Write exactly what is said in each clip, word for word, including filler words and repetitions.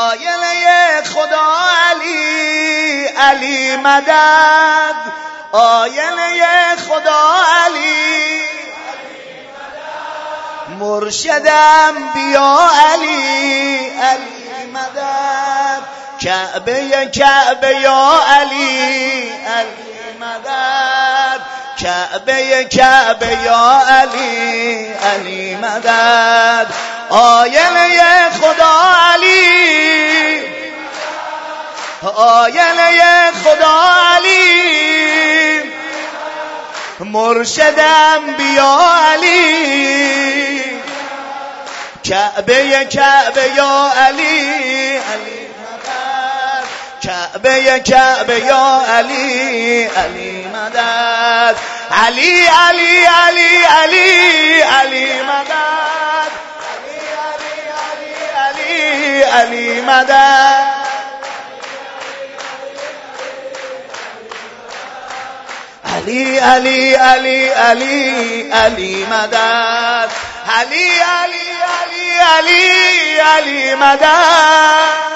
آینه خدا علی، علی مدد. آینه خدا علی، مرشدم بیا علی، علی مدد. کعبه کعبه یا علی، علی مدد. کعبه کعبه یا علی، علی مدد. آینه خدا علی، آینه خدا علی، مرشدم بیا علی. کعبه کعبه یا علی، علی مدد. کعبه کعبه یا علی، علی مدد. علی علی علی علی علی مدد. علی علی مدد. علی علی علی علی علی مدد. علی علی علی علی علی مدد.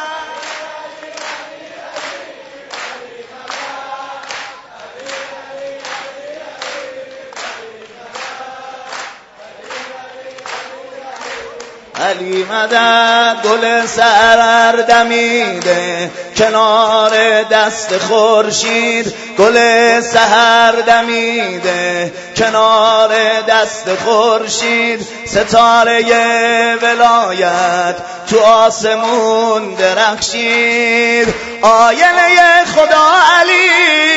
علی مدد. گل سحر دمیده کنار دست خورشید، گل سحر دمیده کنار دست خورشید. ستاره ولایت تو آسمون درخشید. آینه خدا علی،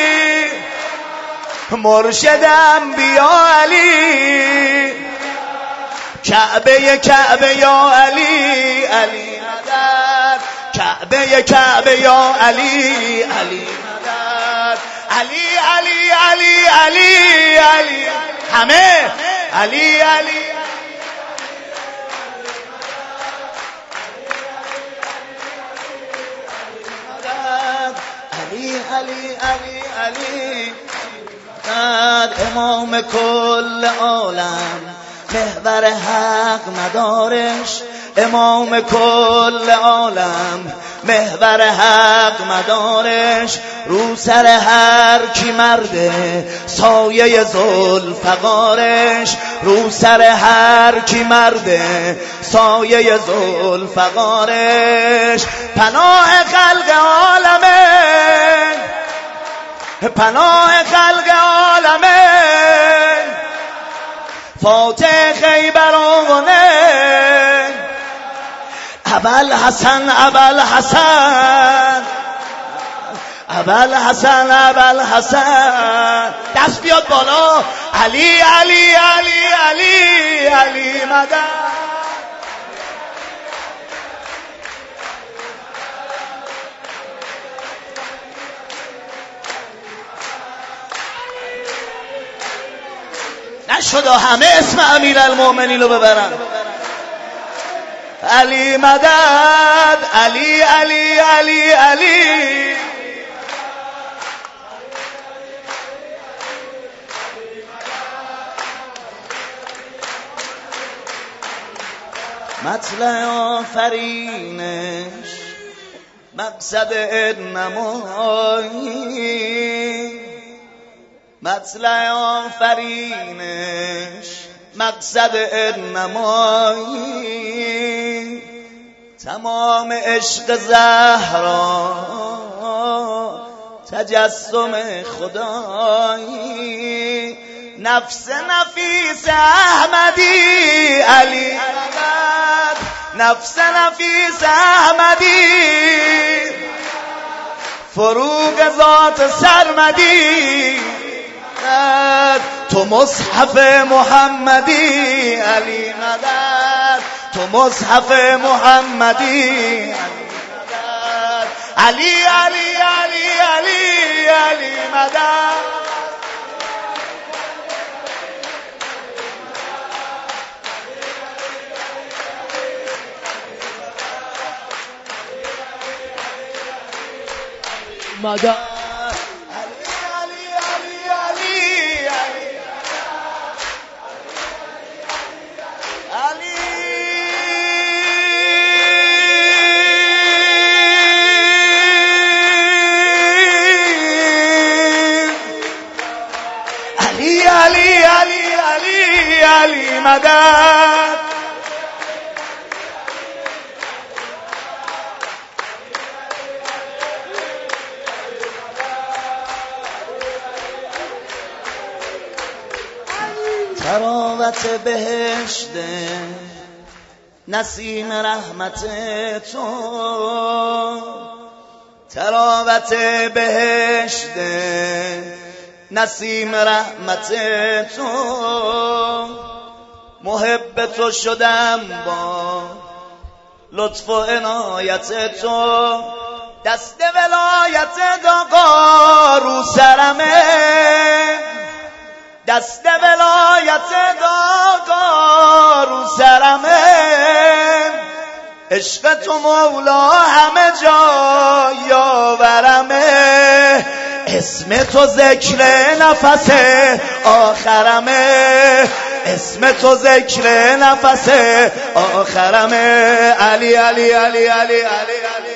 مرشدم بیا علی. کعبه کعبه یا علی، علی مدد. کعبه کعبه یا علی، علی مدد. علی علی علی علی علی همه علی علی. علی علی علی علی مدد. امام کل عالم، محور حق مدارش. امام کل عالم، محور حق مدارش. رو سر هر کی مرده سایه ذوالفقارش. رو سر هر کی مرده سایه ذوالفقارش. پناه خلق عالمه، پناه خلق عالمه. فاتح خیبر آونه. ابل حسن ابل حسن ابل حسن ابل حسن. دست بیاد بالا. علی علی علی علی علی مدد. نشد همه اسم امیرالمومنین رو ببرن. علی مدد. علی علی علی علی. مطلع آفرینش مقصد نمایی. مطلع آفرینش مقصد نمایی. تمام عشق زهرا تجسم خدایی. نفس نفیس احمدی، علی مدد. نفس نفیس احمدی، فروغ ذات سرمدی. تو مصحف محمدی، علی مدد. تو مصحف محمدی، علی علی علی علی علی مدد. مدد. مدد. تراوت بهشت نسیم رحمت تو، تراوت بهشت نسیم رحمت تو، محب تو شدم با لطف و عنایت تو، دست ولایت داغا رو سرمه، دست ولایت داغا رو سرمه، عشق تو مولا همه جا یاورمه، اسم تو ذکر نفس آخرمه، اسم تو ذکر نفس آخرمه. علی علی علی علی علی علی